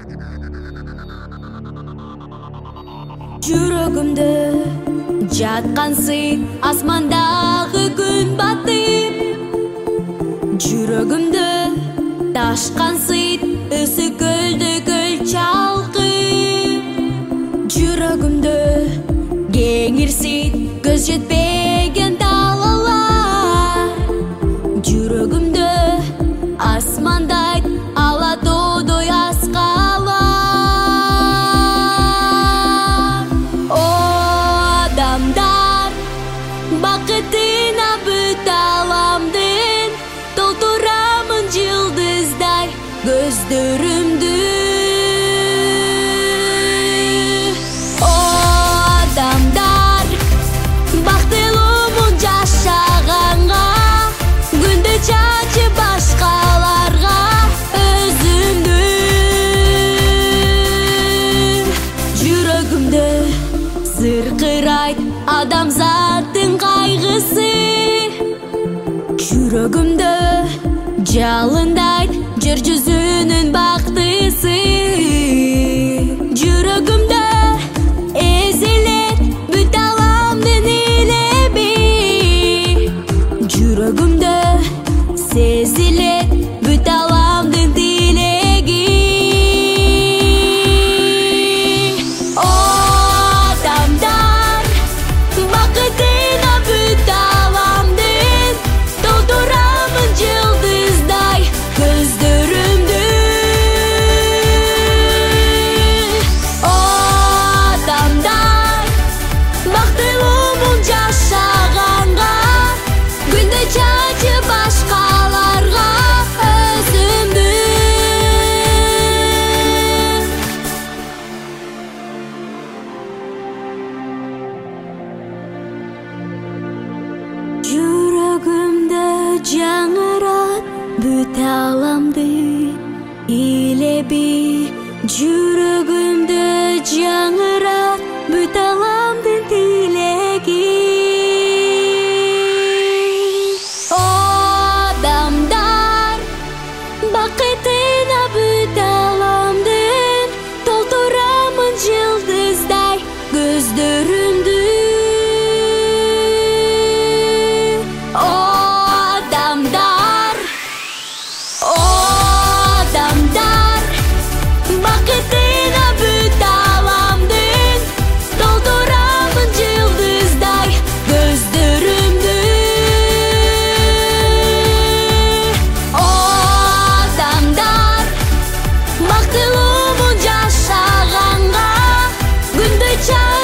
Жүрөгүмдө жаткансың асмандагы күн батып, жүрөгүмдө ташкансың ысы көлдө көл чалкып, жүрөгүмдө кеңирсин көз жетпеген талалар, жүрөгүмдө асмандай ала тоодой аскалар. Бакытына бүт аламдын толтурамын жылдыздай көздөрүмдү. О адамдар, бактылуумун жашаганга, күндө чачып башкаларга өзүмдү. Жүрөгүмдө сыркырайт адамзаттын кайгысы, жүрөгүмдө жалындайт жер жүзүнүн бактысы, жүрөгүмдө эзелет бүт аламдын илеби, жүрөгүмдө сезилет бүт аламдын тилеги. Бакытына бүт аламдын толтурамын жылдыздай көздөрүмдү. О адамдар, бактылуумун жашаганга, күндө чачып башкаларга өзүмдү. Жүрөгүмдө жаңырат бүт аламдын илеби, жүрөгүмдө жаңырат бүт аламдын тилеги. О адамдар, бакытына бүт аламдын толтурамын жылдыздай көздөрүмдү. Бакытына бүт аламдын толтурамын жылдыздай көздөрүмдү. О адамдар, бактылуумун жашаганга, күндө